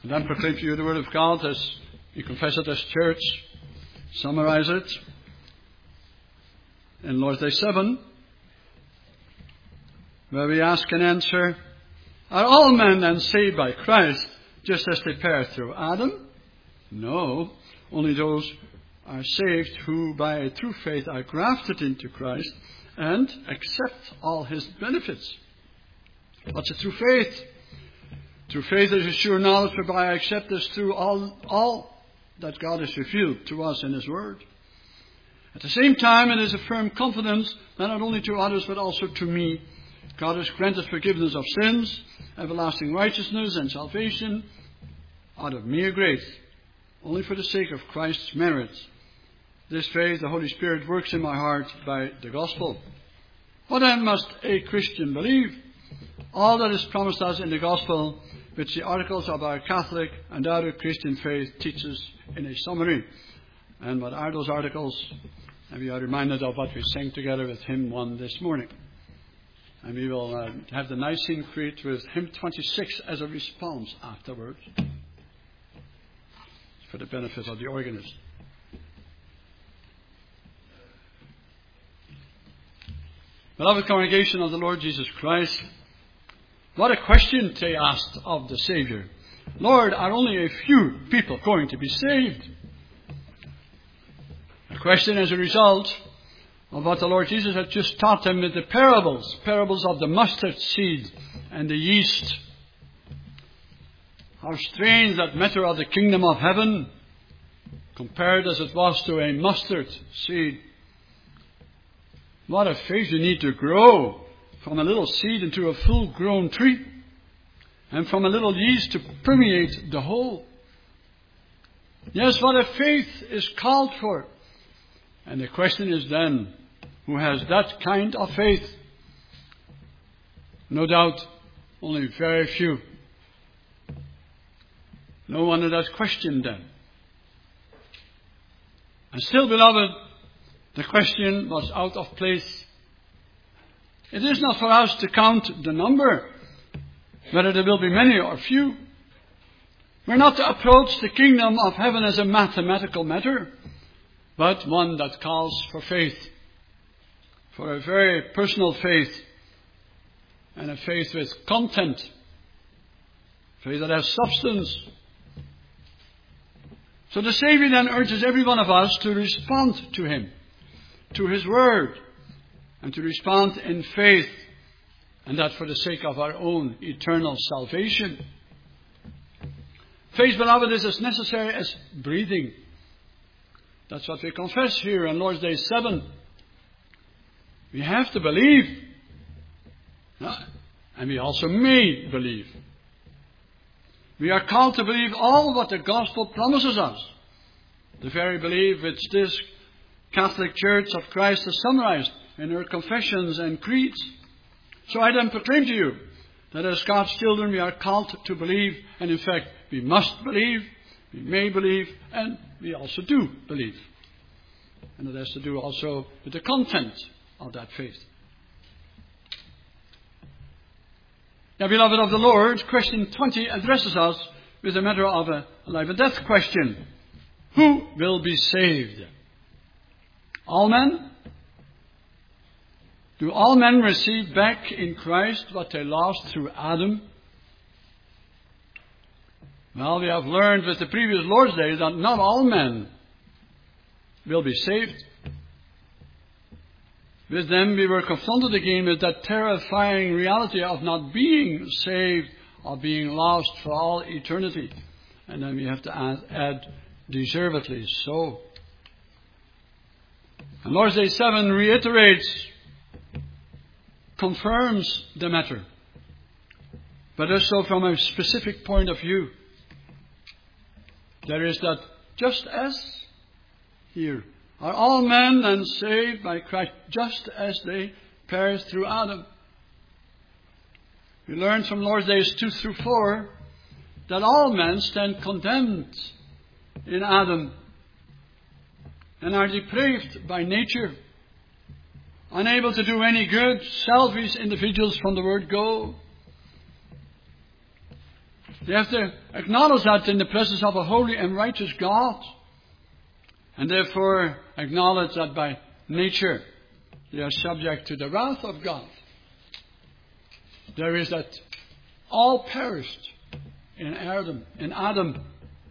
And then proclaim to you the Word of God as we confess it as church, summarize it in Lord's Day 7, where we ask and answer, are all men then saved by Christ just as they perished through Adam? No, only those are saved who by a true faith are grafted into Christ and accept all His benefits. What's a true faith? True faith is a sure knowledge whereby I accept this through all that God has revealed to us in His Word. At the same time, it is a firm confidence that not only to others but also to me, God has granted forgiveness of sins, everlasting righteousness and salvation out of mere grace, only for the sake of Christ's merits. This faith the Holy Spirit works in my heart by the gospel. What then must a Christian believe? All that is promised us in the gospel, which the articles of our Catholic and other Christian faith teaches in a summary. And what are those articles? And we are reminded of what we sang together with hymn 1 this morning. And we will have the Nicene Creed with hymn 26 as a response afterwards, for the benefit of the organist. Beloved congregation of the Lord Jesus Christ, what a question they asked of the Savior. Lord, are only a few people going to be saved? A question as a result of what the Lord Jesus had just taught them with the parables of the mustard seed and the yeast. How strange that matter of the kingdom of heaven, compared as it was to a mustard seed. What a faith you need to grow from a little seed into a full-grown tree, and from a little yeast to permeate the whole. Yes, what a faith is called for. And the question is then, who has that kind of faith? No doubt, only very few. No wonder that's questioned then. And still, beloved, the question was out of place. It is not for us to count the number, whether there will be many or few. We're not to approach the kingdom of heaven as a mathematical matter, but one that calls for faith, for a very personal faith, and a faith with content, faith that has substance. So the Savior then urges every one of us to respond to Him, to His Word, and to respond in faith, and that for the sake of our own eternal salvation. Faith, beloved, is as necessary as breathing. That's what we confess here on Lord's Day 7. We have to believe, and we also may believe. We are called to believe all what the gospel promises us, the very belief which this Catholic Church of Christ has summarized in her confessions and creeds. So I then proclaim to you that as God's children we are called to believe, and in fact we must believe, we may believe, and we also do believe. And it has to do also with the content of that faith. Now, beloved of the Lord, question 20 addresses us with a matter of a life and death question. Who will be saved? All men? Do all men receive back in Christ what they lost through Adam? Well, we have learned with the previous Lord's Day that not all men will be saved. With them we were confronted again with that terrifying reality of not being saved or being lost for all eternity. And then we have to add deservedly so. And Lord's Day 7 reiterates, confirms the matter, but does so from a specific point of view. There is that just as here, are all men then saved by Christ just as they perished through Adam? We learn from Lord's Days 2 through 4 that all men stand condemned in Adam and are depraved by nature, unable to do any good, selfish individuals from the word go. They have to acknowledge that in the presence of a holy and righteous God. And therefore acknowledge that by nature they are subject to the wrath of God. There is that all perished in Adam,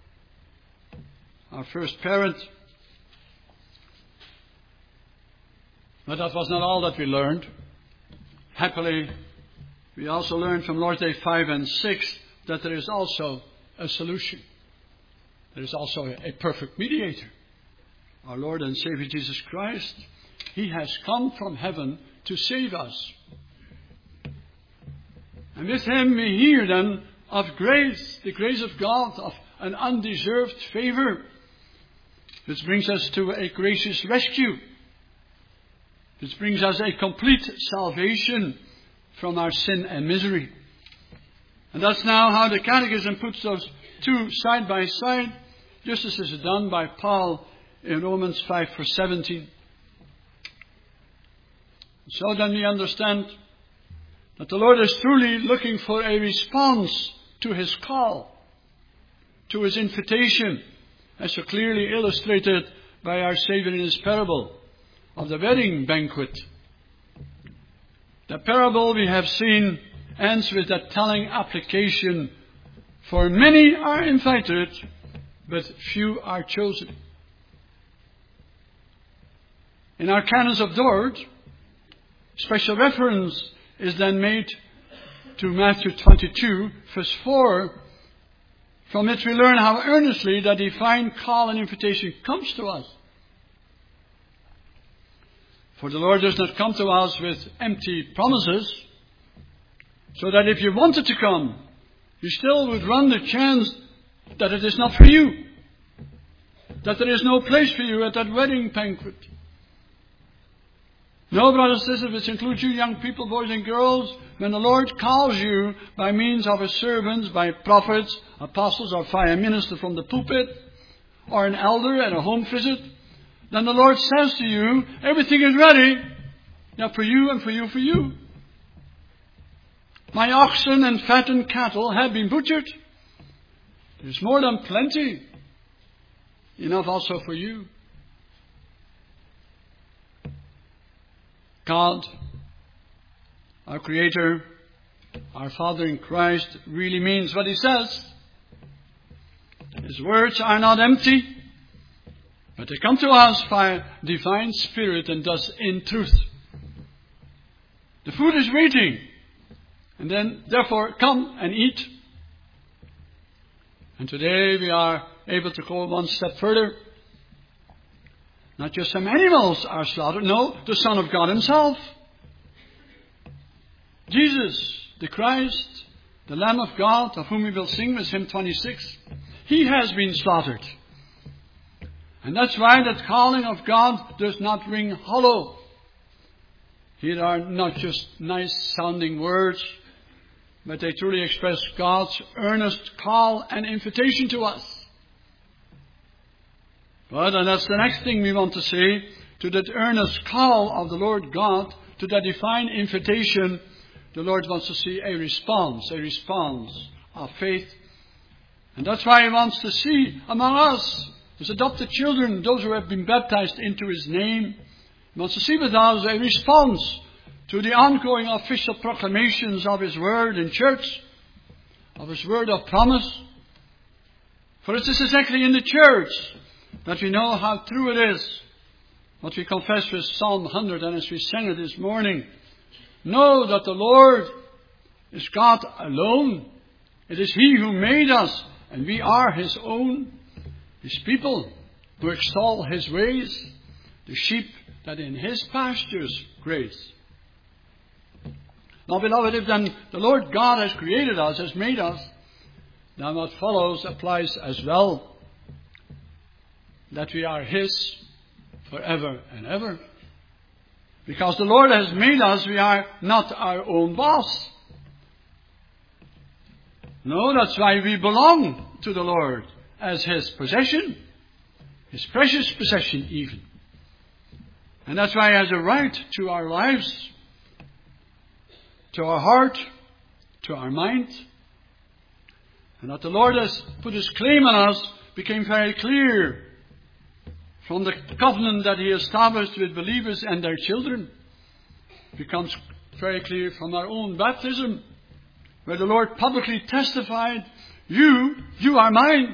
our first parent. But that was not all that we learned. Happily, we also learned from Lord's Day 5 and 6 that there is also a solution. There is also a perfect mediator. Our Lord and Savior Jesus Christ. He has come from heaven to save us. And with Him we hear then of grace, the grace of God, of an undeserved favor, which brings us to a gracious rescue. Which brings us a complete salvation from our sin and misery. And that's now how the Catechism puts those two side by side, just as is done by Paul in Romans 5 verse 17. So then we understand that the Lord is truly looking for a response to His call, to His invitation, as so clearly illustrated by our Savior in His parable of the wedding banquet. The parable we have seen ends with that telling application, for many are invited, but few are chosen. In our canons of Dort, special reference is then made to Matthew 22, verse 4, from which we learn how earnestly the divine call and invitation comes to us. For the Lord does not come to us with empty promises, so that if you wanted to come, you still would run the chance that it is not for you, that there is no place for you at that wedding banquet. No, brothers and sisters, which includes you young people, boys and girls, when the Lord calls you by means of His servants, by prophets, apostles, or by a minister from the pulpit, or an elder at a home visit, then the Lord says to you, everything is ready, now for you and for you, for you. My oxen and fattened cattle have been butchered. There's more than plenty. Enough also for you. God, our Creator, our Father in Christ, really means what He says. His words are not empty, but they come to us by divine Spirit and thus in truth. The food is waiting. And then, therefore, come and eat. And today we are able to go one step further. Not just some animals are slaughtered. No, the Son of God Himself. Jesus, the Christ, the Lamb of God, of whom we will sing with hymn 26. He has been slaughtered. And that's why that calling of God does not ring hollow. Here are not just nice sounding words, but they truly express God's earnest call and invitation to us. But, and that's the next thing we want to say, to that earnest call of the Lord God, to that divine invitation, the Lord wants to see a response of faith. And that's why He wants to see among us, His adopted children, those who have been baptized into His name. He wants to see with us a response to the ongoing official proclamations of His word in church, of His word of promise. For it is exactly in the church that we know how true it is, what we confess with Psalm 100 and as we sang it this morning. Know that the Lord is God alone. It is He who made us, and we are His own, His people who extol His ways, the sheep that in His pastures graze. Now, beloved, if then the Lord God has created us, has made us, then what follows applies as well. That we are His forever and ever. Because the Lord has made us, we are not our own boss. No, that's why we belong to the Lord as His possession. His precious possession even. And that's why He has a right to our lives, to our heart, to our mind. And that the Lord has put His claim on us became very clear from the covenant that He established with believers and their children. It becomes very clear from our own baptism, where the Lord publicly testified, you are mine.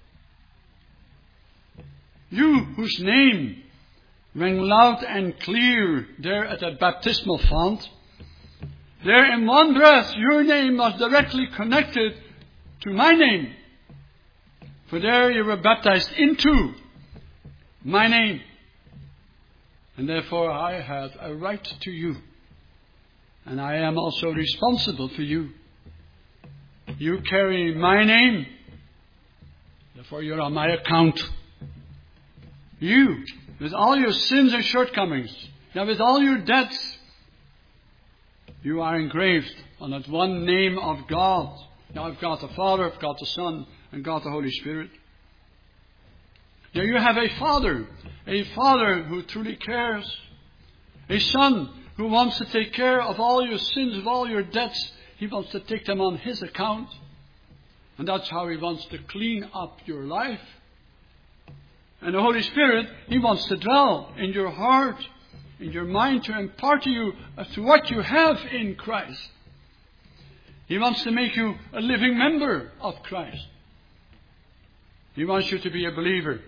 You whose name rang loud and clear there at that baptismal font. There in one breath, your name was directly connected to my name. For there you were baptized into my name. And therefore I have a right to you. And I am also responsible for you. You carry my name. Therefore you're on my account. You, with all your sins and shortcomings, now with all your debts, you are engraved on that one name of God. Now I've got the Father, I've got the Son, and God the Holy Spirit. Now you have a Father who truly cares. A Son who wants to take care of all your sins, of all your debts. He wants to take them on His account. And that's how He wants to clean up your life. And the Holy Spirit, He wants to dwell in your heart, in your mind, to impart to you as to what you have in Christ. He wants to make you a living member of Christ. He wants you to be a believer.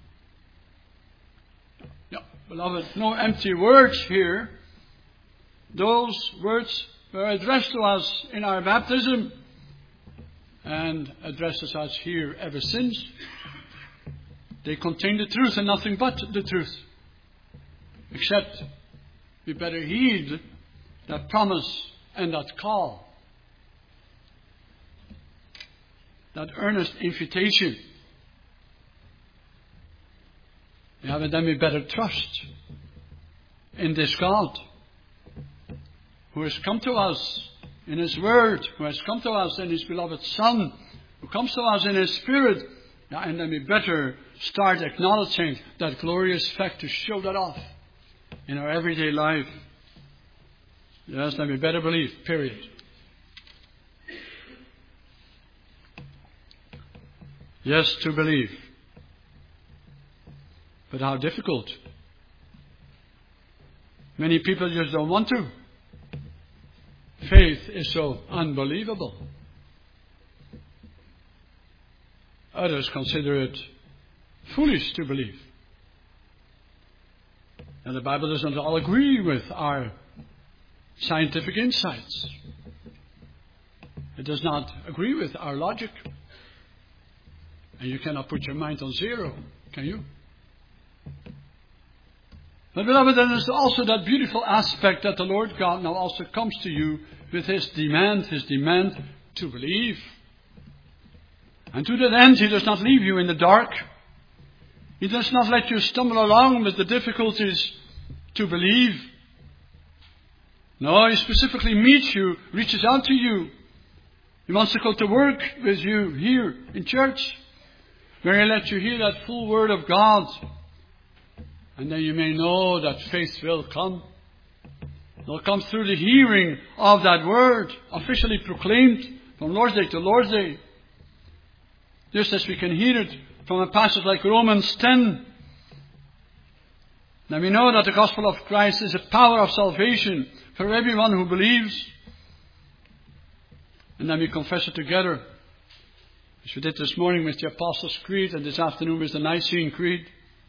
Yeah, beloved, no empty words here. Those words were addressed to us in our baptism and addressed to us here ever since. They contain the truth and nothing but the truth. Except we better heed that promise and that call. That earnest invitation. Yeah, but then we better trust in this God who has come to us in His Word, who has come to us in His beloved Son, who comes to us in His Spirit. Yeah, and then we better start acknowledging that glorious fact to show that off in our everyday life. Yes, then we better believe, period. Yes, to believe. But how difficult. Many people just don't want to. Faith is so unbelievable. Others consider it foolish to believe. And the Bible doesn't all agree with our scientific insights. It does not agree with our logic. And you cannot put your mind on zero, can you? But beloved, there is also that beautiful aspect that the Lord God now also comes to you with His demand to believe. And to that end, He does not leave you in the dark. He does not let you stumble along with the difficulties to believe. No, He specifically meets you, reaches out to you. He wants to go to work with you here in church, where He lets you hear that full Word of God. And then you may know that faith will come. It will come through the hearing of that Word, officially proclaimed from Lord's Day to Lord's Day. Just as we can hear it from a passage like Romans 10. Now we know that the gospel of Christ is a power of salvation for everyone who believes. And then we confess it together, as we did this morning with the Apostles' Creed and this afternoon with the Nicene Creed.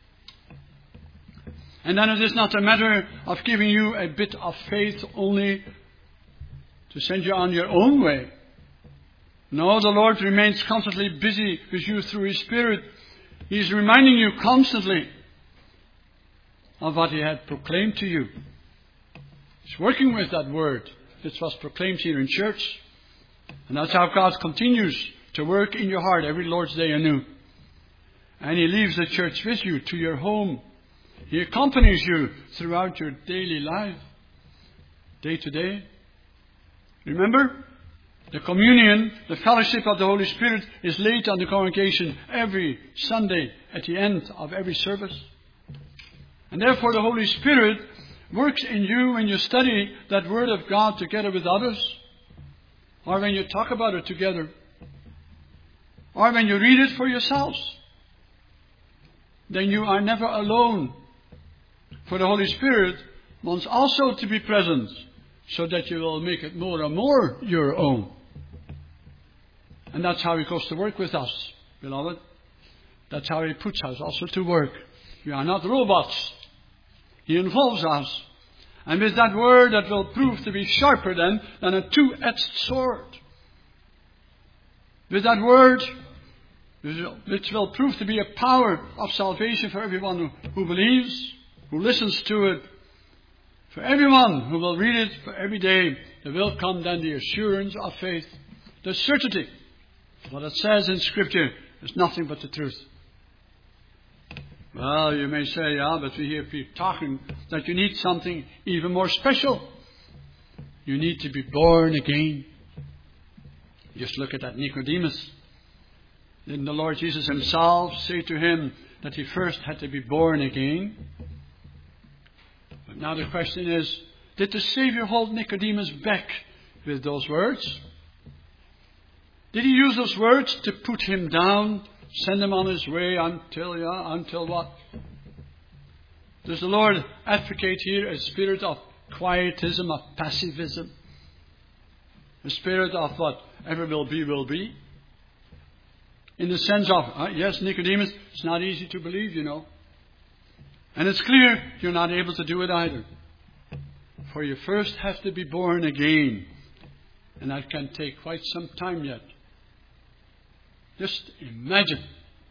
And then it is not a matter of giving you a bit of faith only to send you on your own way. No, the Lord remains constantly busy with you through His Spirit. He is reminding you constantly of what He had proclaimed to you. He's working with that word that was proclaimed here in church. And that's how God continues to work in your heart every Lord's Day anew. And He leaves the church with you to your home. He accompanies you throughout your daily life, day to day. Remember, the communion, the fellowship of the Holy Spirit is laid on the congregation every Sunday at the end of every service. And therefore the Holy Spirit works in you when you study that Word of God together with others, or when you talk about it together. or when you read it for yourselves, then you are never alone. For the Holy Spirit wants also to be present, so that you will make it more and more your own. And that's how He goes to work with us, beloved. That's how He puts us also to work. We are not robots. He involves us. And with that word that will prove to be sharper than a two-edged sword. With that word, which will prove to be a power of salvation for everyone who believes, who listens to it. For everyone who will read it for every day, there will come then the assurance of faith, the certainty. What it says in Scripture is nothing but the truth. Well, you may say, yeah, but we hear people talking that you need something even more special. You need to be born again. Just look at that Nicodemus. Didn't the Lord Jesus Himself say to him that he first had to be born again? But now the question is, did the Savior hold Nicodemus back with those words? Did He use those words to put him down, send him on his way until what? Does the Lord advocate here a spirit of quietism, of passivism? A spirit of whatever will be? In the sense of, yes, Nicodemus, it's not easy to believe, you know. And it's clear you're not able to do it either. For you first have to be born again. And that can take quite some time yet. Just imagine.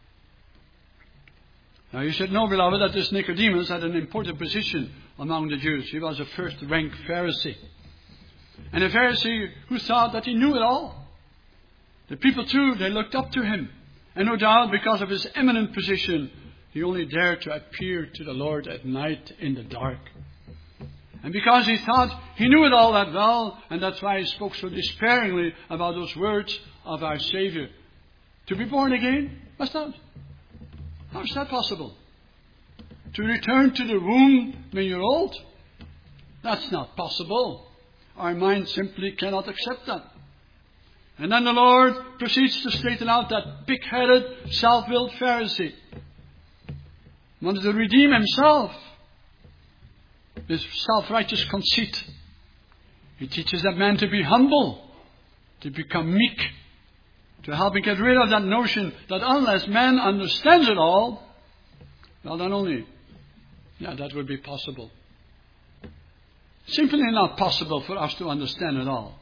Now you should know, beloved, that this Nicodemus had an important position among the Jews. He was a first-rank Pharisee. And a Pharisee who thought that he knew it all. The people too, they looked up to him. And no doubt because of his eminent position, he only dared to appear to the Lord at night in the dark. And because he thought he knew it all that well, and that's why he spoke so despairingly about those words of our Savior. To be born again? What's that? How is that possible? To return to the womb when you're old? That's not possible. Our mind simply cannot accept that. And then the Lord proceeds to straighten out that big-headed, self-willed Pharisee. Wanted to redeem himself. His self-righteous conceit. He teaches that man to be humble, to become meek, to help him get rid of that notion that unless man understands it all, well then only, that would be possible. Simply not possible for us to understand it all.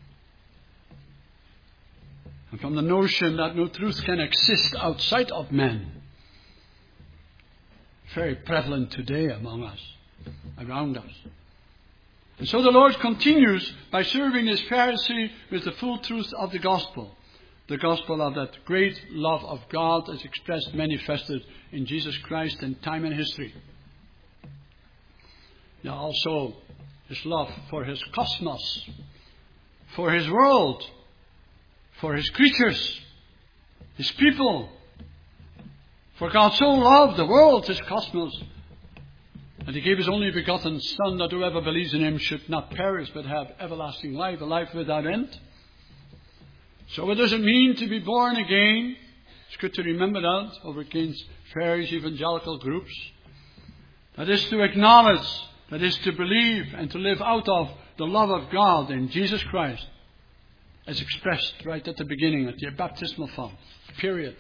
And from the notion that no truth can exist outside of man, very prevalent today among us, around us. And so the Lord continues by serving this Pharisee with the full truth of the gospel. The gospel of that great love of God as expressed, manifested in Jesus Christ in time and history. Now also His love for His cosmos, for His world, for His creatures, His people. For God so loved the world, His cosmos, that He gave His only begotten Son, that whoever believes in Him should not perish but have everlasting life, a life without end. So what does it mean to be born again? It's good to remember that over against various evangelical groups. That is to acknowledge, that is to believe and to live out of the love of God in Jesus Christ, as expressed right at the beginning, at the baptismal font. Period.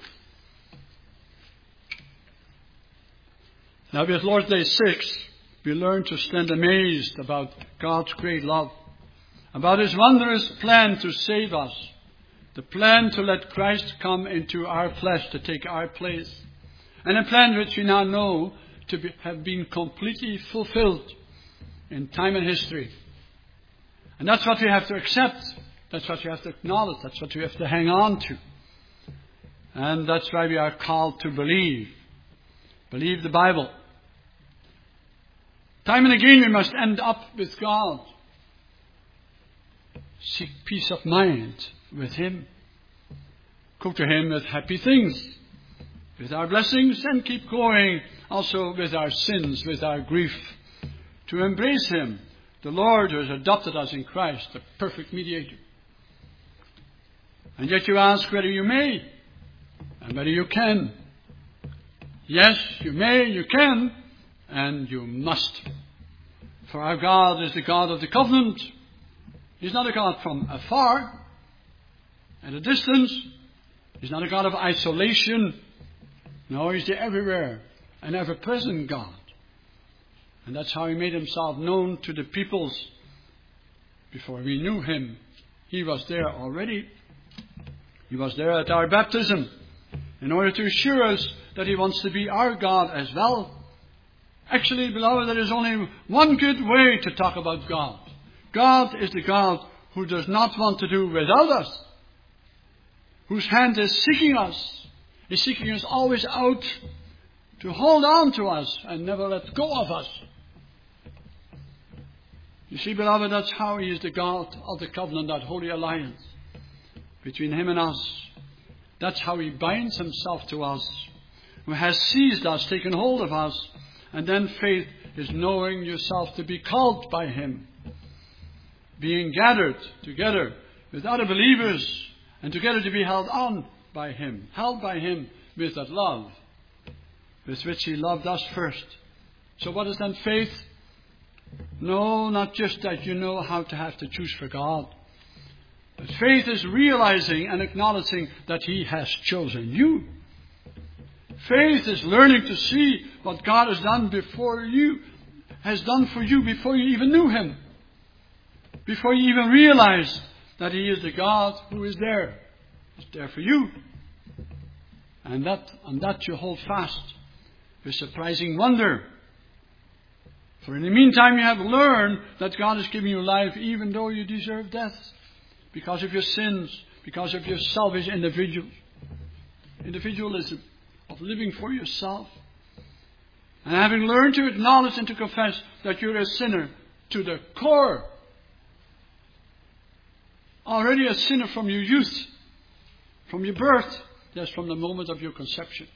Now with Lord's Day 6, we learn to stand amazed about God's great love, about His wondrous plan to save us, the plan to let Christ come into our flesh to take our place, and a plan which we now know to have been completely fulfilled in time and history. And that's what we have to accept. That's what we have to acknowledge. That's what we have to hang on to. And that's why we are called to believe. Believe the Bible. Time and again we must end up with God. Seek peace of mind with Him. Go to Him with happy things, with our blessings, and keep going also with our sins, with our grief. To embrace Him, the Lord who has adopted us in Christ, the perfect mediator. And yet you ask whether you may. and whether you can. Yes, you may, you can, and you must. For our God is the God of the covenant. He's not a God from afar, at a distance. He's not a God of isolation. No, He's the everywhere and ever-present God. And that's how He made Himself known to the peoples. Before we knew Him, He was there already. He was there at our baptism in order to assure us that He wants to be our God as well. Actually, beloved, there is only one good way to talk about God. God is the God who does not want to do without us, whose hand is seeking us. He's seeking us always out to hold on to us and never let go of us. You see, beloved, that's how He is the God of the covenant, that holy alliance between Him and us. That's how He binds Himself to us, who has seized us, taken hold of us. And then faith is knowing yourself to be called by Him, being gathered together with other believers, and together to be held on by Him, held by Him with that love with which He loved us first. So what is then faith? No, not just that you know how to have to choose for God. But faith is realizing and acknowledging that He has chosen you. Faith is learning to see what God has done for you before you even knew Him. Before you even realized that He is the God who is there. He's there for you. And that you hold fast with surprising wonder. For in the meantime you have learned that God is giving you life even though you deserve death. Because of your sins, because of your selfish individualism of living for yourself. And having learned to acknowledge and to confess that you're a sinner to the core. Already a sinner from your youth, from your birth, yes, from the moment of your conception.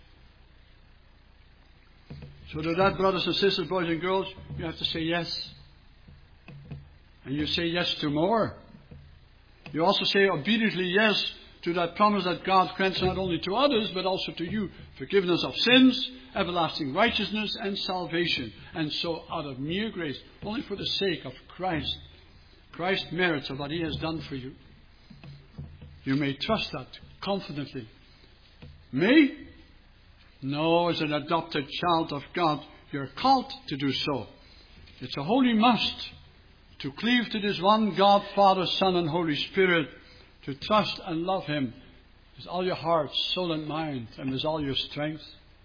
So to that, brothers and sisters, boys and girls, you have to say yes. And you say yes to more. You also say obediently yes to that promise that God grants not only to others, but also to you, forgiveness of sins, everlasting righteousness, and salvation. And so out of mere grace, only for the sake of Christ, Christ's merits of what He has done for you. You may trust that confidently. May? No, as an adopted child of God, you're called to do so. It's a holy must to cleave to this one God, Father, Son, and Holy Spirit, to trust and love Him with all your heart, soul, and mind, and with all your strength.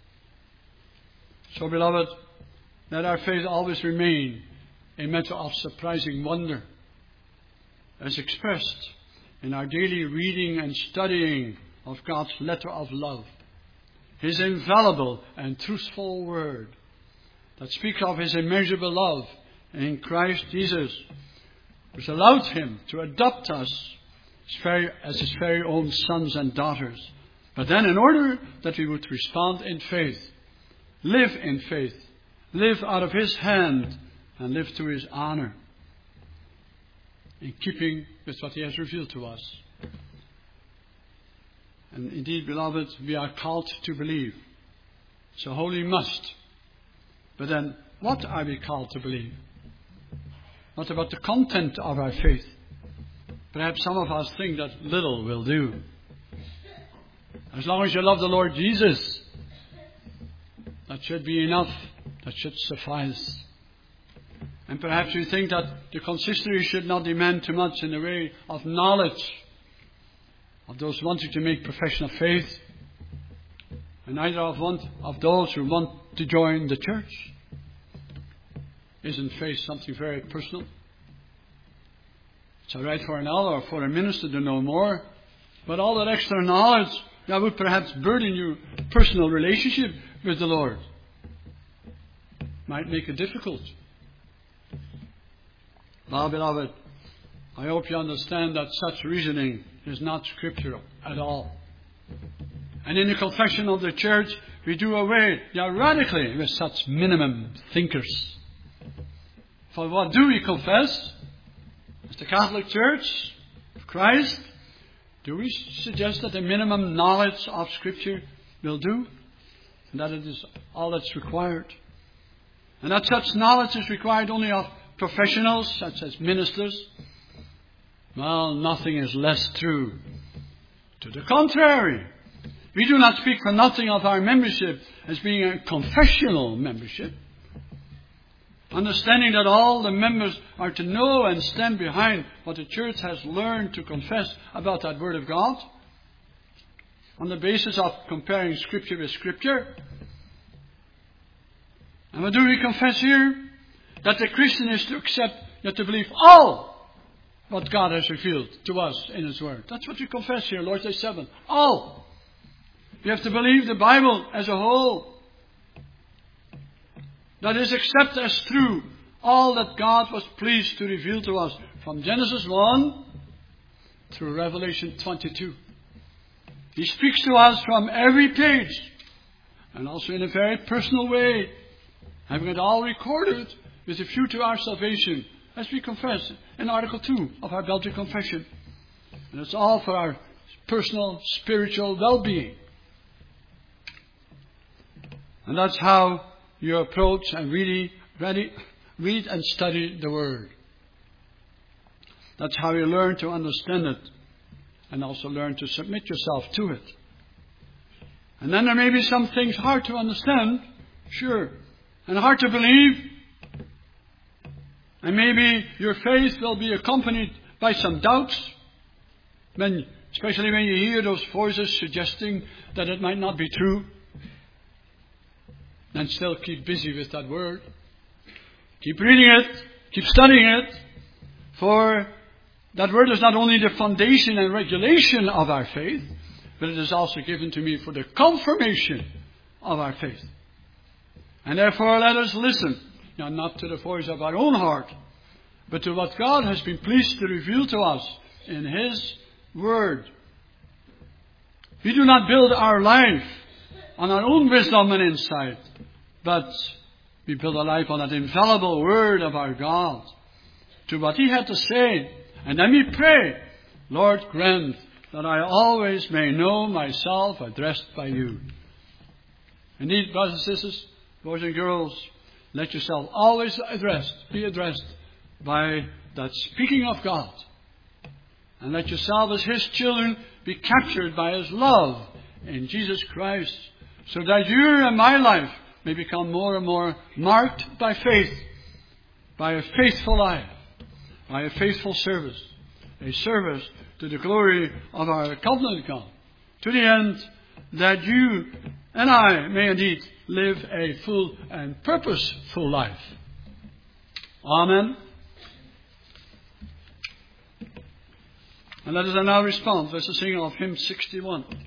So, beloved, let our faith always remain a matter of surprising wonder, as expressed in our daily reading and studying of God's letter of love, His infallible and truthful word that speaks of His immeasurable love in Christ Jesus, which allowed Him to adopt us as His very own sons and daughters. But then in order that we would respond in faith, live in faith, live out of His hand, and live to His honor, in keeping with what He has revealed to us. And indeed, beloved, we are called to believe. It's a holy must. But then, what are we called to believe? Not about the content of our faith. Perhaps some of us think that little will do. As long as you love the Lord Jesus, that should be enough. That should suffice. And perhaps you think that the consistory should not demand too much in the way of knowledge of those wanting to make profession of faith, and neither of those who want to join the church. Isn't faith something very personal? It's all right for an elder or for a minister to know more, but all that extra knowledge that would perhaps burden your personal relationship with the Lord might make it difficult. Well, beloved, I hope you understand that such reasoning is not scriptural at all. And in the confession of the church, we do away radically with such minimum thinkers. For what do we confess? As the Catholic Church of Christ, do we suggest that the minimum knowledge of Scripture will do, and that it is all that's required. And that such knowledge is required only of professionals, such as ministers. Well, nothing is less true. To the contrary, we do not speak for nothing of our membership as being a confessional membership, understanding that all the members are to know and stand behind what the church has learned to confess about that Word of God, on the basis of comparing Scripture with Scripture. And what do we confess here? That the Christian is to accept, yet to believe all what God has revealed to us in His Word. That's what we confess here, Lord's Day 7. All. We have to believe the Bible as a whole. That is, accept as true all that God was pleased to reveal to us from Genesis 1 through Revelation 22. He speaks to us from every page, and also in a very personal way, having it all recorded with a view to our salvation, as we confess in Article 2 of our Belgian Confession. And it's all for our personal, spiritual well-being. And that's how you approach and really read and study the Word. That's how you learn to understand it, and also learn to submit yourself to it. And then there may be some things hard to understand, sure, and hard to believe. And maybe your faith will be accompanied by some doubts, especially when you hear those voices suggesting that it might not be true. And still keep busy with that Word. Keep reading it, keep studying it, for that Word is not only the foundation and regulation of our faith, but it is also given to me for the confirmation of our faith. And therefore let us listen, not to the voice of our own heart, but to what God has been pleased to reveal to us in His Word. We do not build our life on our own wisdom and insight, but we build our life on that infallible Word of our God, to what He had to say. And then we pray, Lord, grant that I always may know myself addressed by You. Indeed, brothers and sisters, boys and girls, let yourself always be addressed by that speaking of God. And let yourself as His children be captured by His love in Jesus Christ, so that your and my life may become more and more marked by faith, by a faithful life, by a faithful service, a service to the glory of our covenant God, to the end that you and I may indeed live a full and purposeful life. Amen. And let us now respond with the singing of hymn 61.